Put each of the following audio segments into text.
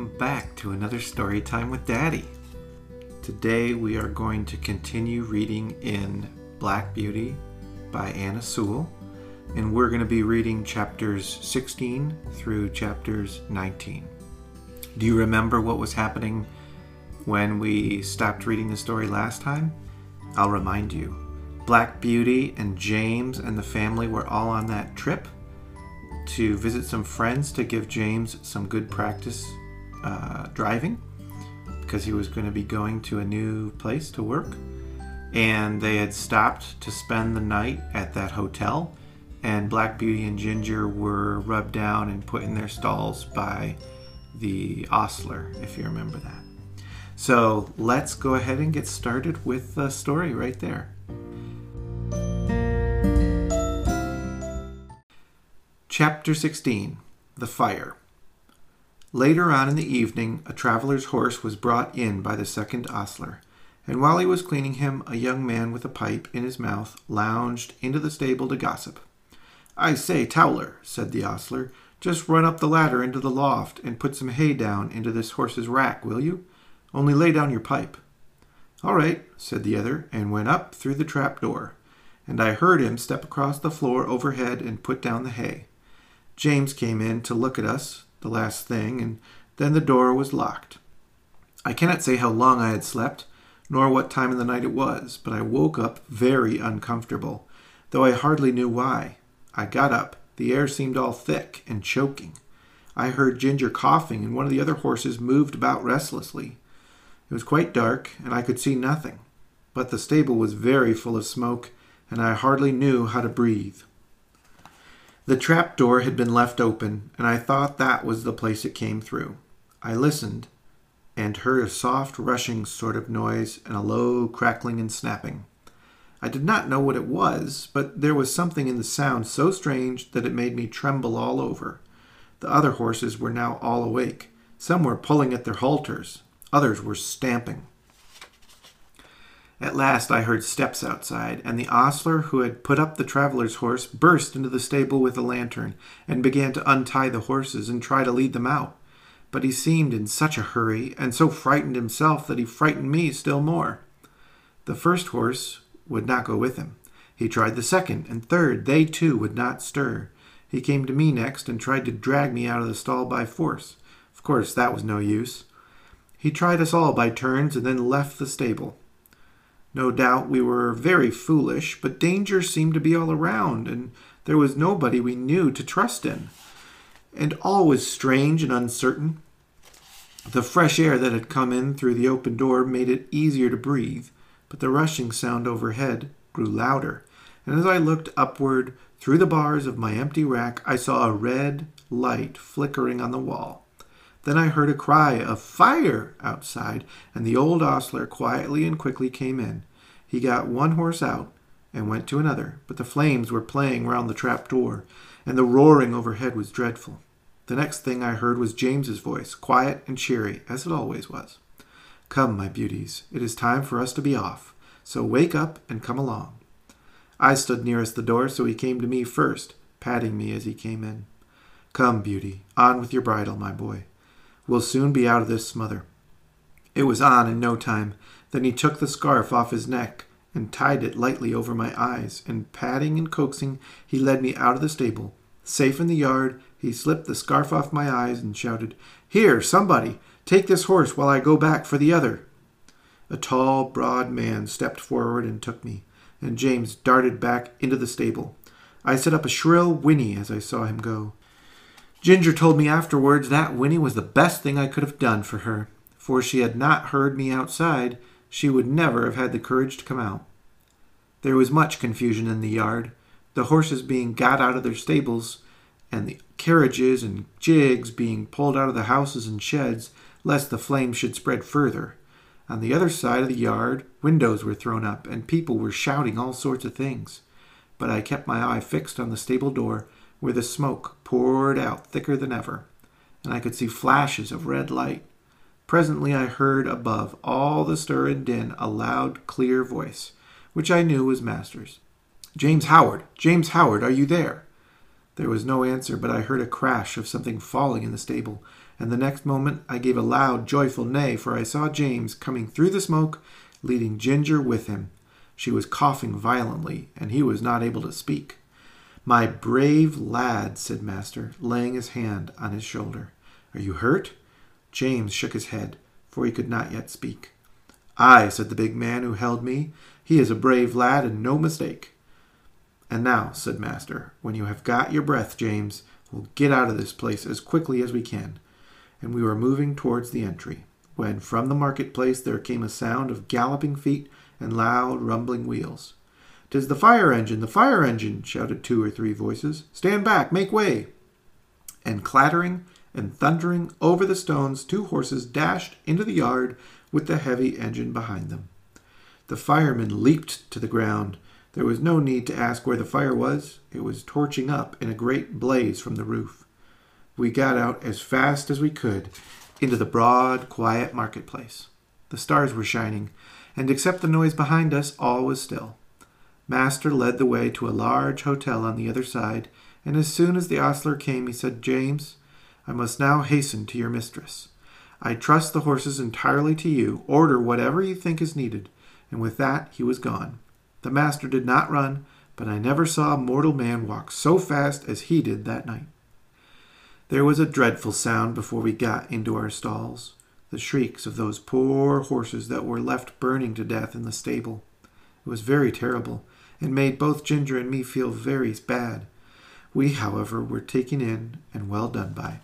welcome back to another story time with Daddy. Today we are going to continue reading in Black Beauty by Anna Sewell, and we're going to be reading chapters 16 through chapters 19. Do you remember what was happening when we stopped reading the story last time? I'll remind you. Black Beauty and James and the family were all on that trip to visit some friends to give James some good practice driving because he was going to be going to a new place to work. And they had stopped to spend the night at that hotel, and Black Beauty and Ginger were rubbed down and put in their stalls by the ostler, if you remember that. So let's go ahead and get started with the story right there. Chapter 16. The Fire. Later on in the evening, a traveler's horse was brought in by the second ostler, and while he was cleaning him, a young man with a pipe in his mouth lounged into the stable to gossip. "I say, Towler," said the ostler, "just run up the ladder into the loft and put some hay down into this horse's rack, will you? Only lay down your pipe." "All right," said the other, and went up through the trap door, and I heard him step across the floor overhead and put down the hay. James came in to look at us, the last thing, and then the door was locked. I cannot say how long I had slept, nor what time of the night it was, but I woke up very uncomfortable, though I hardly knew why. I got up. The air seemed all thick and choking. I heard Ginger coughing, and one of the other horses moved about restlessly. It was quite dark, and I could see nothing, but the stable was very full of smoke, and I hardly knew how to breathe. The trap door had been left open, and I thought that was the place it came through. I listened, and heard a soft rushing sort of noise and a low crackling and snapping. I did not know what it was, but there was something in the sound so strange that it made me tremble all over. The other horses were now all awake. Some were pulling at their halters. Others were stamping. At last I heard steps outside, and the ostler who had put up the traveler's horse burst into the stable with a lantern and began to untie the horses and try to lead them out. But he seemed in such a hurry and so frightened himself that he frightened me still more. The first horse would not go with him. He tried the second and third. They too would not stir. He came to me next and tried to drag me out of the stall by force. Of course, that was no use. He tried us all by turns and then left the stable. No doubt we were very foolish, but danger seemed to be all around, and there was nobody we knew to trust in. And all was strange and uncertain. The fresh air that had come in through the open door made it easier to breathe, but the rushing sound overhead grew louder, and as I looked upward through the bars of my empty rack, I saw a red light flickering on the wall. Then I heard a cry of "Fire!" outside, and the old ostler quietly and quickly came in. He got one horse out and went to another, but the flames were playing round the trap door, and the roaring overhead was dreadful. The next thing I heard was James's voice, quiet and cheery, as it always was. "Come, my beauties, it is time for us to be off, so wake up and come along." I stood nearest the door, so he came to me first, patting me as he came in. "Come, Beauty, on with your bridle, my boy. We'll soon be out of this smother." It was on in no time. Then he took the scarf off his neck and tied it lightly over my eyes, and patting and coaxing, he led me out of the stable. Safe in the yard, he slipped the scarf off my eyes and shouted, "Here, somebody, take this horse while I go back for the other." A tall, broad man stepped forward and took me, and James darted back into the stable. I set up a shrill whinny as I saw him go. Ginger told me afterwards that whinny was the best thing I could have done for her, for she had not heard me outside, she would never have had the courage to come out. There was much confusion in the yard, the horses being got out of their stables, and the carriages and gigs being pulled out of the houses and sheds, lest the flames should spread further. On the other side of the yard, windows were thrown up, and people were shouting all sorts of things. But I kept my eye fixed on the stable door, where the smoke poured out thicker than ever, and I could see flashes of red light. Presently I heard above all the stir and din a loud, clear voice, which I knew was Master's. James Howard, are you there?" There was no answer, but I heard a crash of something falling in the stable, and the next moment I gave a loud, joyful neigh, for I saw James coming through the smoke, leading Ginger with him. She was coughing violently, and he was not able to speak. "My brave lad," said Master, laying his hand on his shoulder. "Are you hurt?" James shook his head, for he could not yet speak. "Aye," said the big man who held me. "He is a brave lad, and no mistake." "And now," said Master, "when you have got your breath, James, we'll get out of this place as quickly as we can." And we were moving towards the entry, when from the marketplace there came a sound of galloping feet and loud rumbling wheels. "'Tis the fire engine, the fire engine!" shouted 2 or 3 voices. "Stand back, make way!" And clattering and thundering over the stones, 2 horses dashed into the yard with the heavy engine behind them. The firemen leaped to the ground. There was no need to ask where the fire was. It was torching up in a great blaze from the roof. We got out as fast as we could into the broad, quiet marketplace. The stars were shining, and except the noise behind us, all was still. Master led the way to a large hotel on the other side, and as soon as the ostler came, he said, "James, I must now hasten to your mistress. I trust the horses entirely to you. Order whatever you think is needed." And with that he was gone. The master did not run, but I never saw a mortal man walk so fast as he did that night. There was a dreadful sound before we got into our stalls, the shrieks of those poor horses that were left burning to death in the stable. It was very terrible, and made both Ginger and me feel very bad. We, however, were taken in and well done by.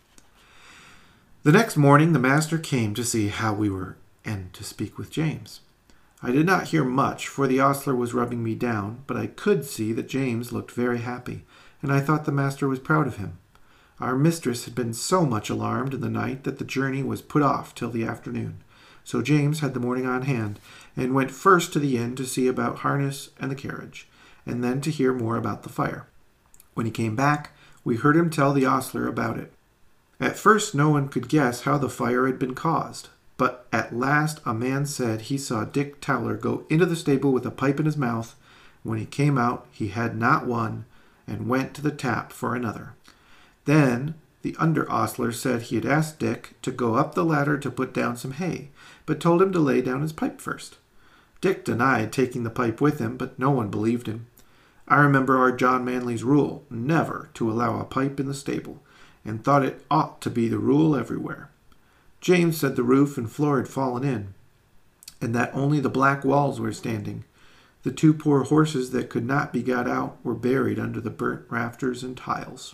The next morning the master came to see how we were and to speak with James. I did not hear much, for the ostler was rubbing me down, but I could see that James looked very happy, and I thought the master was proud of him. Our mistress had been so much alarmed in the night that the journey was put off till the afternoon, so James had the morning on hand, and went first to the inn to see about harness and the carriage, and then to hear more about the fire. When he came back, we heard him tell the ostler about it. At first no one could guess how the fire had been caused, but at last a man said he saw Dick Towler go into the stable with a pipe in his mouth. When he came out, he had not one, and went to the tap for another. Then the under ostler said he had asked Dick to go up the ladder to put down some hay, but told him to lay down his pipe first. Dick denied taking the pipe with him, but no one believed him. I remember our John Manley's rule, never to allow a pipe in the stable, and thought it ought to be the rule everywhere. James said the roof and floor had fallen in, and that only the black walls were standing. The 2 poor horses that could not be got out were buried under the burnt rafters and tiles.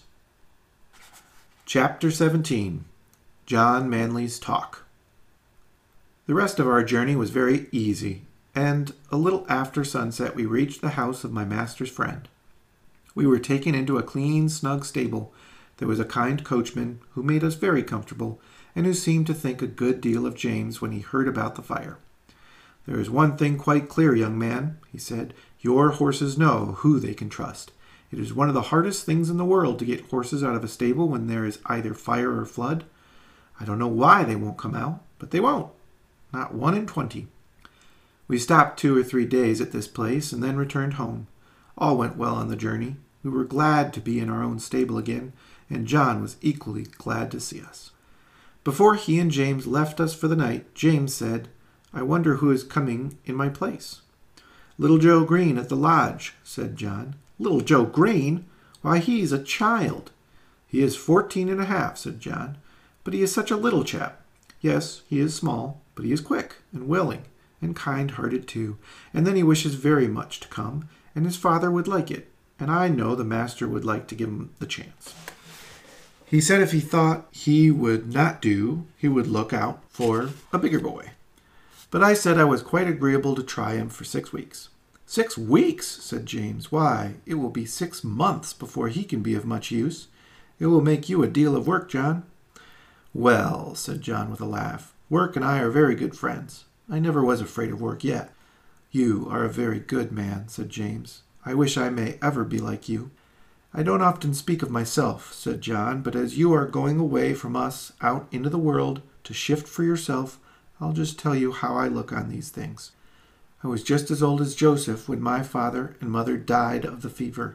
Chapter 17. John Manley's Talk. The rest of our journey was very easy, and a little after sunset we reached the house of my master's friend. We were taken into a clean, snug stable. There was a kind coachman who made us very comfortable, and who seemed to think a good deal of James when he heard about the fire. "There is one thing quite clear, young man," he said. "Your horses know who they can trust. It is one of the hardest things in the world to get horses out of a stable when there is either fire or flood. I don't know why they won't come out, but they won't. Not 1 in 20. We stopped 2 or 3 days at this place, and then returned home. All went well on the journey. We were glad to be in our own stable again, and John was equally glad to see us. Before he and James left us for the night, James said, "I wonder who is coming in my place." "Little Joe Green at the lodge," said John. "Little Joe Green? Why, he's a child." "He is 14 and a half, said John. "But he is such a little chap. Yes, he is small, but he is quick and willing and kind-hearted too. And then he wishes very much to come, and his father would like it, and I know the master would like to give him the chance. He said if he thought he would not do, he would look out for a bigger boy. But I said I was quite agreeable to try him for 6 weeks. 6 weeks, said James. Why, it will be 6 months before he can be of much use. It will make you a deal of work, John. Well, said John with a laugh, work and I are very good friends. I never was afraid of work yet. You are a very good man, said James. I wish I may ever be like you. I don't often speak of myself, said John, but as you are going away from us out into the world to shift for yourself, I'll just tell you how I look on these things. I was just as old as Joseph when my father and mother died of the fever.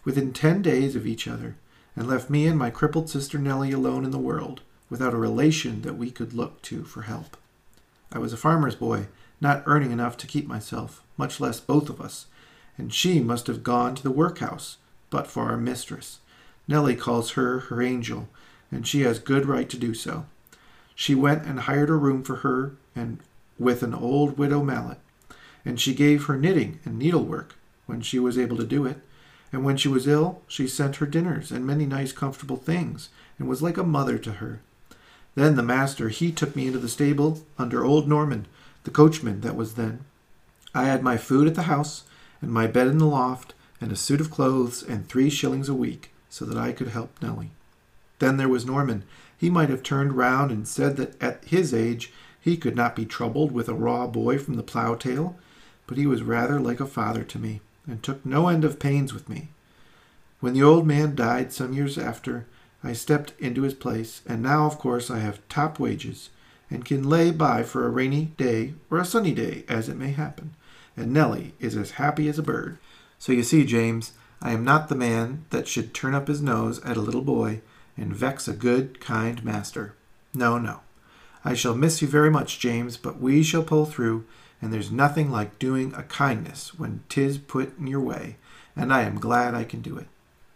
within 10 days of each other, and left me and my crippled sister Nellie alone in the world, without a relation that we could look to for help. I was a farmer's boy, not earning enough to keep myself, much less both of us, and she must have gone to the workhouse, but for our mistress. Nellie calls her her angel, and she has good right to do so. She went and hired a room for her, and with an old widow mallet, and she gave her knitting and needlework when she was able to do it, and when she was ill she sent her dinners and many nice comfortable things, and was like a mother to her. Then the master, he took me into the stable under old Norman, the coachman that was then. I had my food at the house, and my bed in the loft, and a suit of clothes, and 3 shillings a week, so that I could help Nellie. Then there was Norman. He might have turned round and said that at his age he could not be troubled with a raw boy from the plough-tail, but he was rather like a father to me, and took no end of pains with me. When the old man died some years after, I stepped into his place, and now, of course, I have top wages, and can lay by for a rainy day or a sunny day, as it may happen, and Nellie is as happy as a bird. So you see, James, I am not the man that should turn up his nose at a little boy and vex a good, kind master. No, no. I shall miss you very much, James, but we shall pull through, and there's nothing like doing a kindness when 'tis put in your way, and I am glad I can do it.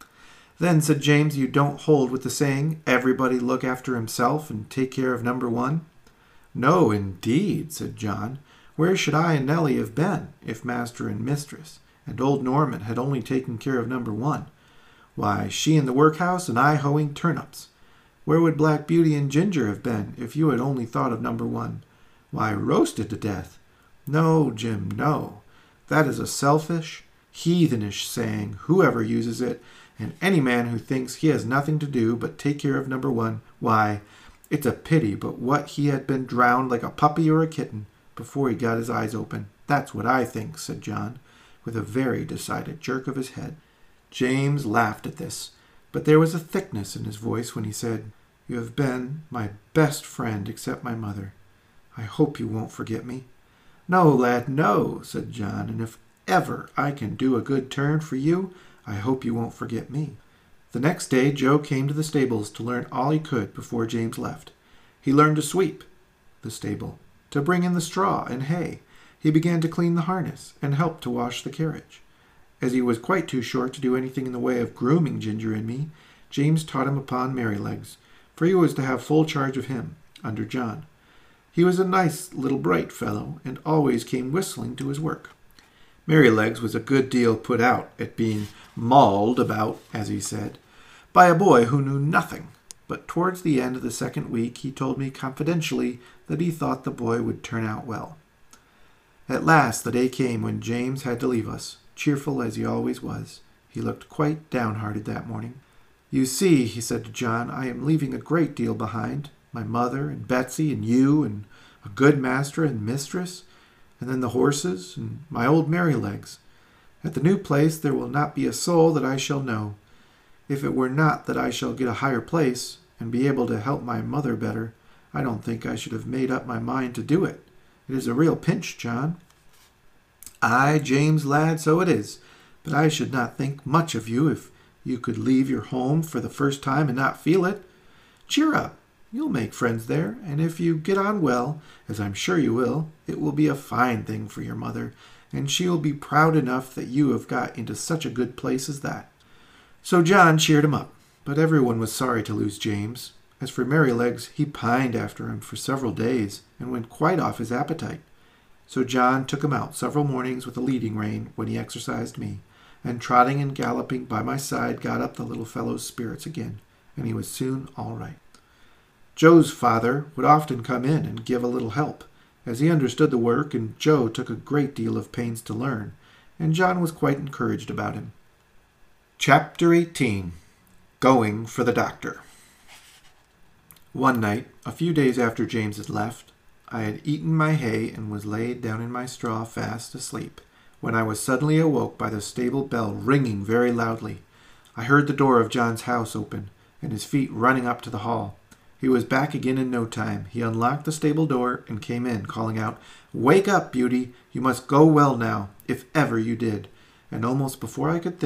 Then, said James, you don't hold with the saying, everybody look after himself and take care of number one? No, indeed, said John. Where should I and Nellie have been if master and mistress and old Norman had only taken care of number one? Why, she in the workhouse and I hoeing turnips. Where would Black Beauty and Ginger have been if you had only thought of number one? Why, roasted to death. No, Jim, no. That is a selfish, heathenish saying, whoever uses it, and any man who thinks he has nothing to do but take care of number one, why, it's a pity but what he had been drowned like a puppy or a kitten before he got his eyes open. That's what I think, said John, with a very decided jerk of his head. James laughed at this, but there was a thickness in his voice when he said, You have been my best friend except my mother. I hope you won't forget me. No, lad, no, said John, and if ever I can do a good turn for you, I hope you won't forget me. The next day Joe came to the stables to learn all he could before James left. He learned to sweep the stable, to bring in the straw and hay. He began to clean the harness and help to wash the carriage. As he was quite too short to do anything in the way of grooming Ginger and me, James taught him upon Merrylegs, for he was to have full charge of him, under John. He was a nice little bright fellow, and always came whistling to his work. Merrylegs was a good deal put out at being mauled about, as he said, by a boy who knew nothing, but towards the end of the second week he told me confidentially that he thought the boy would turn out well. At last the day came when James had to leave us, cheerful as he always was. He looked quite downhearted that morning. You see, he said to John, I am leaving a great deal behind, my mother and Betsy and you and a good master and mistress, and then the horses and my old Merrylegs. At the new place there will not be a soul that I shall know. If it were not that I shall get a higher place and be able to help my mother better, I don't think I should have made up my mind to do it. It is a real pinch, John. Aye, James, lad, so it is. But I should not think much of you if you could leave your home for the first time and not feel it. Cheer up. You'll make friends there, and if you get on well, as I'm sure you will, it will be a fine thing for your mother, and she will be proud enough that you have got into such a good place as that. So John cheered him up, but everyone was sorry to lose James. As for Merrylegs, he pined after him for several days, and went quite off his appetite. So John took him out several mornings with a leading rein when he exercised me, and trotting and galloping by my side got up the little fellow's spirits again, and he was soon all right. Joe's father would often come in and give a little help, as he understood the work, and Joe took a great deal of pains to learn, and John was quite encouraged about him. Chapter 18. Going for the Doctor. One night, a few days after James had left, I had eaten my hay and was laid down in my straw fast asleep, when I was suddenly awoke by the stable bell ringing very loudly. I heard the door of John's house open, and his feet running up to the hall. He was back again in no time. He unlocked the stable door and came in, calling out, Wake up, Beauty! You must go well now, if ever you did. And almost before I could think,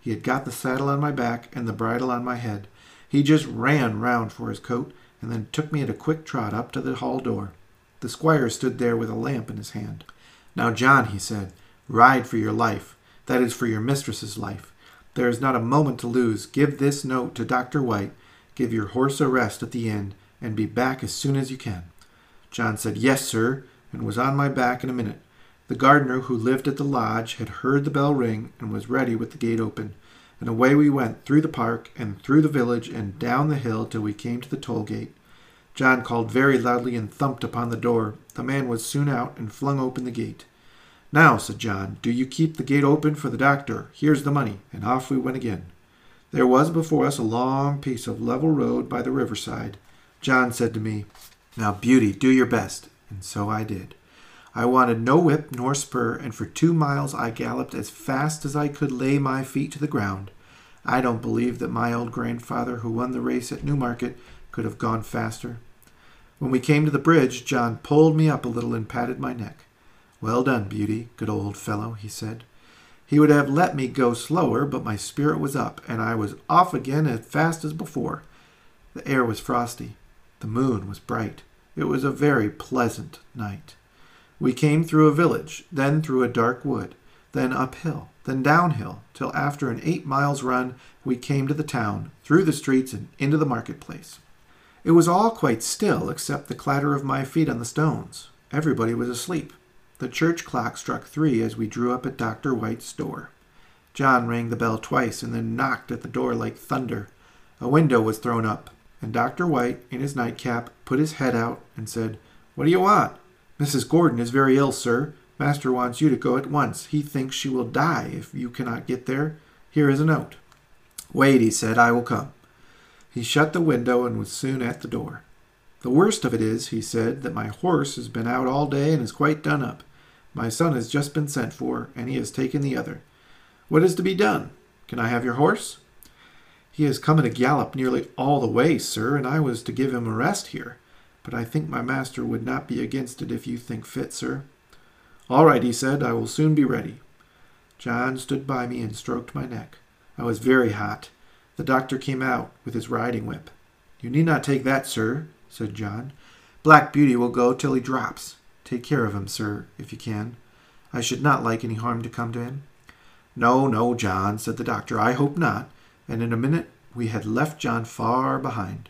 He had got the saddle on my back and the bridle on my head. He just ran round for his coat, and then took me at a quick trot up to the hall door. The squire stood there with a lamp in his hand. "Now, John," he said, "ride for your life. That is, for your mistress's life. There is not a moment to lose. Give this note to Dr. White, give your horse a rest at the inn, and be back as soon as you can." John said, "Yes, sir," and was on my back in a minute. The gardener who lived at the lodge had heard the bell ring and was ready with the gate open, and away we went through the park and through the village and down the hill till we came to the toll gate. John called very loudly and thumped upon the door. The man was soon out and flung open the gate. "Now," said John, "do you keep the gate open for the doctor. Here's the money," and off we went again. There was before us a long piece of level road by the riverside. John said to me, "Now, Beauty, do your best," and so I did. I wanted no whip nor spur, and for 2 miles I galloped as fast as I could lay my feet to the ground. I don't believe that my old grandfather, who won the race at Newmarket, could have gone faster. When we came to the bridge, John pulled me up a little and patted my neck. "Well done, Beauty, good old fellow," he said. He would have let me go slower, but my spirit was up, and I was off again as fast as before. The air was frosty. The moon was bright. It was a very pleasant night. We came through a village, then through a dark wood, then uphill, then downhill, till after an 8 miles run we came to the town, through the streets and into the marketplace. It was all quite still except the clatter of my feet on the stones. Everybody was asleep. The church clock struck 3 as we drew up at Dr. White's door. John rang the bell twice and then knocked at the door like thunder. A window was thrown up, and Dr. White, in his nightcap, put his head out and said, "What do you want?" "Mrs. Gordon is very ill, sir. Master wants you to go at once. He thinks she will die if you cannot get there. Here is a note." "Wait," he said, "I will come." He shut the window and was soon at the door. "The worst of it is," he said, "that my horse has been out all day and is quite done up. My son has just been sent for, and he has taken the other. What is to be done? Can I have your horse?" "He has come at a gallop nearly all the way, sir, and I was to give him a rest here. But I think my master would not be against it if you think fit, sir." "All right," he said, "I will soon be ready." John stood by me and stroked my neck. I was very hot. The doctor came out with his riding whip. "You need not take that, sir," said John. "Black Beauty will go till he drops. Take care of him, sir, if you can. I should not like any harm to come to him." "No, no, John," said the doctor, "I hope not," and in a minute we had left John far behind.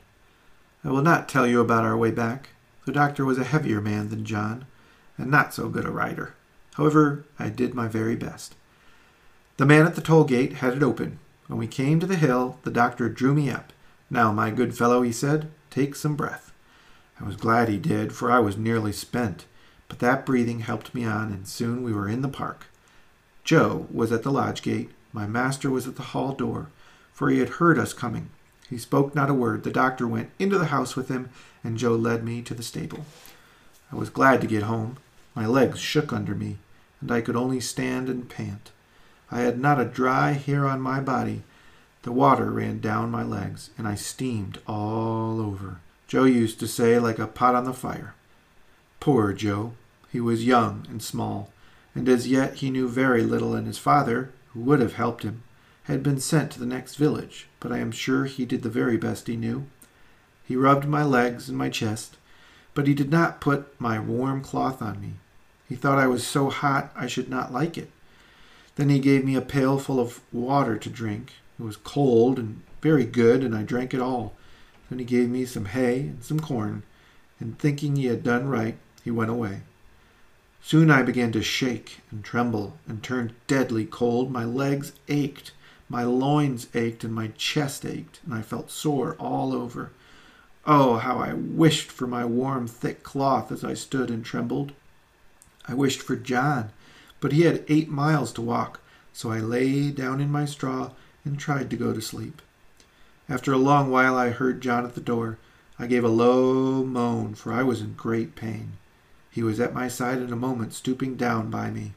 I will not tell you about our way back. The doctor was a heavier man than John, and not so good a rider. However, I did my very best. The man at the toll gate had it open. When we came to the hill, the doctor drew me up. "Now, my good fellow," he said, "take some breath." I was glad he did, for I was nearly spent, but that breathing helped me on, and soon we were in the park. Joe was at the lodge gate. My master was at the hall door, for he had heard us coming. He spoke not a word. The doctor went into the house with him, and Joe led me to the stable. I was glad to get home. My legs shook under me, and I could only stand and pant. I had not a dry hair on my body. The water ran down my legs, and I steamed all over. Joe used to say, like a pot on the fire. Poor Joe! He was young and small, and as yet he knew very little, and his father, who would have helped him, had been sent to the next village, but I am sure he did the very best he knew. He rubbed my legs and my chest, but he did not put my warm cloth on me. He thought I was so hot I should not like it. Then he gave me a pail full of water to drink. It was cold and very good, and I drank it all. Then he gave me some hay and some corn, and thinking he had done right, he went away. Soon I began to shake and tremble and turned deadly cold. My legs ached. My loins ached and my chest ached, and I felt sore all over. Oh, how I wished for my warm, thick cloth as I stood and trembled. I wished for John, but he had 8 miles to walk, so I lay down in my straw and tried to go to sleep. After a long while I heard John at the door. I gave a low moan, for I was in great pain. He was at my side in a moment, stooping down by me.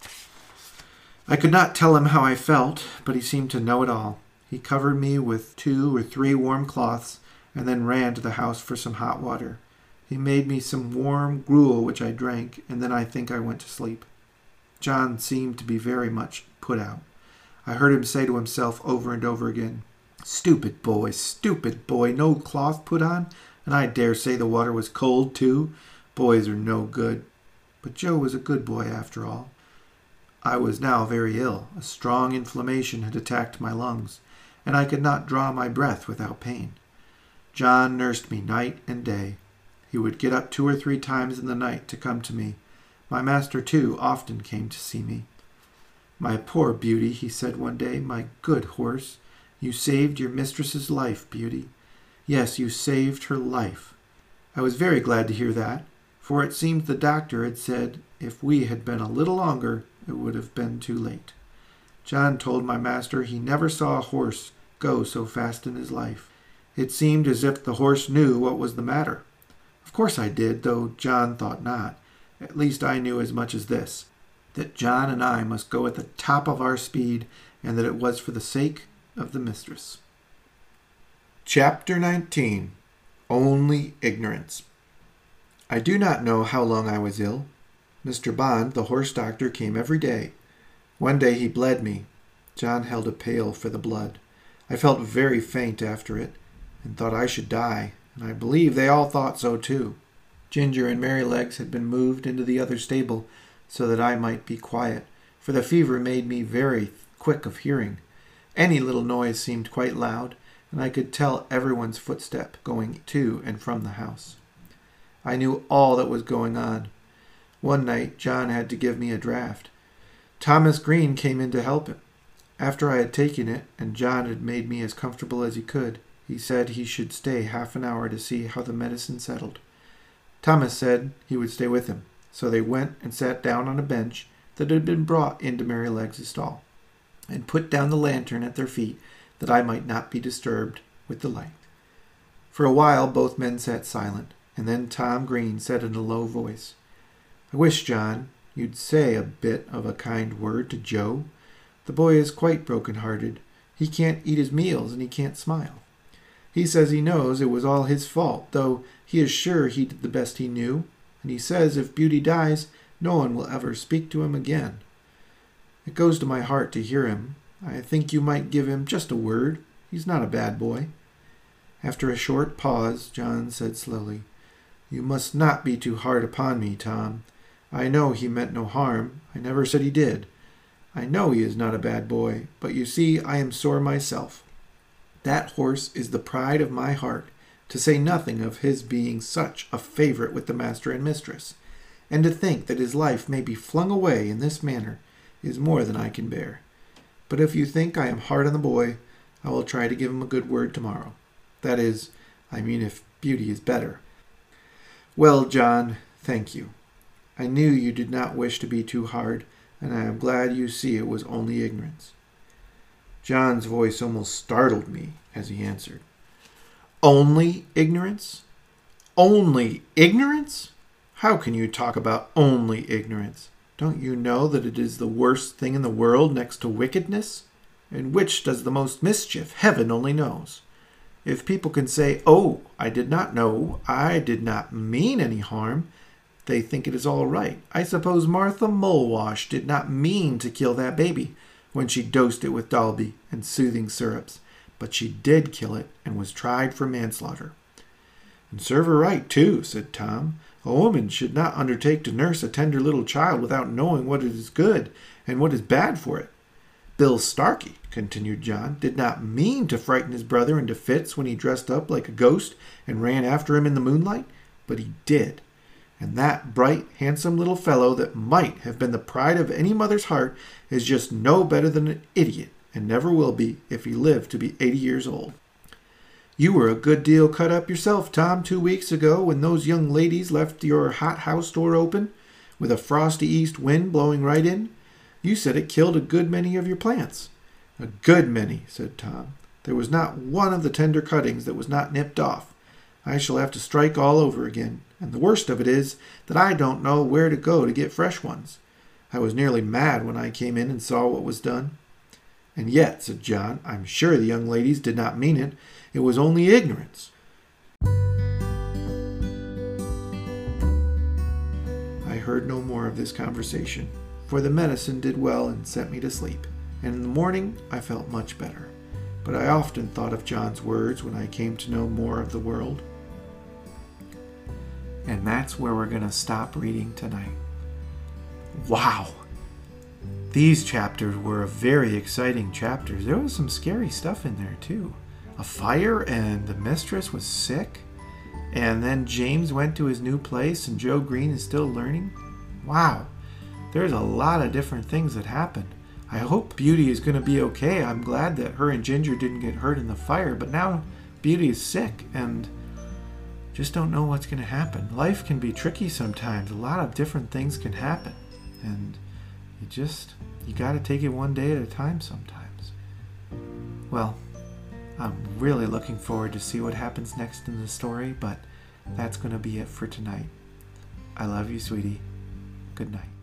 I could not tell him how I felt, but he seemed to know it all. He covered me with 2 or 3 warm cloths, and then ran to the house for some hot water. He made me some warm gruel, which I drank, and then I think I went to sleep. John seemed to be very much put out. I heard him say to himself over and over again, stupid boy, no cloth put on, and I dare say the water was cold too. Boys are no good. But Joe was a good boy after all. I was now very ill. A strong inflammation had attacked my lungs, and I could not draw my breath without pain. John nursed me night and day. He would get up 2 or 3 times in the night to come to me. My master, too, often came to see me. My poor Beauty, he said one day, my good horse, you saved your mistress's life, Beauty. Yes, you saved her life. I was very glad to hear that, for it seemed the doctor had said if we had been a little longer, it would have been too late. John told my master he never saw a horse go so fast in his life. It seemed as if the horse knew what was the matter. Of course I did, though John thought not. At least I knew as much as this, that John and I must go at the top of our speed, and that it was for the sake of the mistress. Chapter 19. Only Ignorance. I do not know how long I was ill. Mr. Bond, the horse doctor, came every day. One day he bled me. John held a pail for the blood. I felt very faint after it, and thought I should die, and I believe they all thought so too. Ginger and Merrylegs had been moved into the other stable so that I might be quiet, for the fever made me very quick of hearing. Any little noise seemed quite loud, and I could tell everyone's footstep going to and from the house. I knew all that was going on. One night John had to give me a draught. Thomas Green came in to help him. After I had taken it, and John had made me as comfortable as he could, he said he should stay half an hour to see how the medicine settled. Thomas said he would stay with him, so they went and sat down on a bench that had been brought into Merrylegs' stall, and put down the lantern at their feet that I might not be disturbed with the light. For a while both men sat silent, and then Tom Green said in a low voice, I wish, John, you'd say a bit of a kind word to Joe. The boy is quite broken-hearted. He can't eat his meals, and he can't smile. He says he knows it was all his fault, though he is sure he did the best he knew, and he says if Beauty dies, no one will ever speak to him again. It goes to my heart to hear him. I think you might give him just a word. He's not a bad boy. After a short pause, John said slowly, You must not be too hard upon me, Tom. I know he meant no harm. I never said he did. I know he is not a bad boy, but you see I am sore myself. That horse is the pride of my heart, to say nothing of his being such a favorite with the master and mistress, and to think that his life may be flung away in this manner is more than I can bear. But if you think I am hard on the boy, I will try to give him a good word tomorrow. That is, I mean if Beauty is better. Well, John, thank you. I knew you did not wish to be too hard, and I am glad you see it was only ignorance. John's voice almost startled me as he answered, Only ignorance? Only ignorance? How can you talk about only ignorance? Don't you know that it is the worst thing in the world next to wickedness? And which does the most mischief, heaven only knows. If people can say, Oh, I did not know, I did not mean any harm, they think it is all right. I suppose Martha Mulwash did not mean to kill that baby when she dosed it with Dalby and soothing syrups, but she did kill it and was tried for manslaughter. And serve her right, too, said Tom. A woman should not undertake to nurse a tender little child without knowing what is good and what is bad for it. Bill Starkey, continued John, did not mean to frighten his brother into fits when he dressed up like a ghost and ran after him in the moonlight, but he did. And that bright, handsome little fellow that might have been the pride of any mother's heart is just no better than an idiot, and never will be if he lived to be 80 years old. You were a good deal cut up yourself, Tom, 2 weeks ago when those young ladies left your hothouse door open, with a frosty east wind blowing right in. You said it killed a good many of your plants. A good many, said Tom. There was not one of the tender cuttings that was not nipped off. I shall have to strike all over again, and the worst of it is that I don't know where to go to get fresh ones. I was nearly mad when I came in and saw what was done. And yet, said John, I'm sure the young ladies did not mean it. It was only ignorance. I heard no more of this conversation, for the medicine did well and sent me to sleep, and in the morning I felt much better. But I often thought of John's words when I came to know more of the world. And that's where we're going to stop reading tonight. Wow! These chapters were very exciting chapters. There was some scary stuff in there too. A fire, and the mistress was sick. And then James went to his new place and Joe Green is still learning. Wow! There's a lot of different things that happened. I hope Beauty is going to be okay. I'm glad that her and Ginger didn't get hurt in the fire, but now Beauty is sick and just don't know what's going to happen. Life can be tricky sometimes. A lot of different things can happen. And you got to take it one day at a time sometimes. Well, I'm really looking forward to see what happens next in the story, but that's going to be it for tonight. I love you, sweetie. Good night.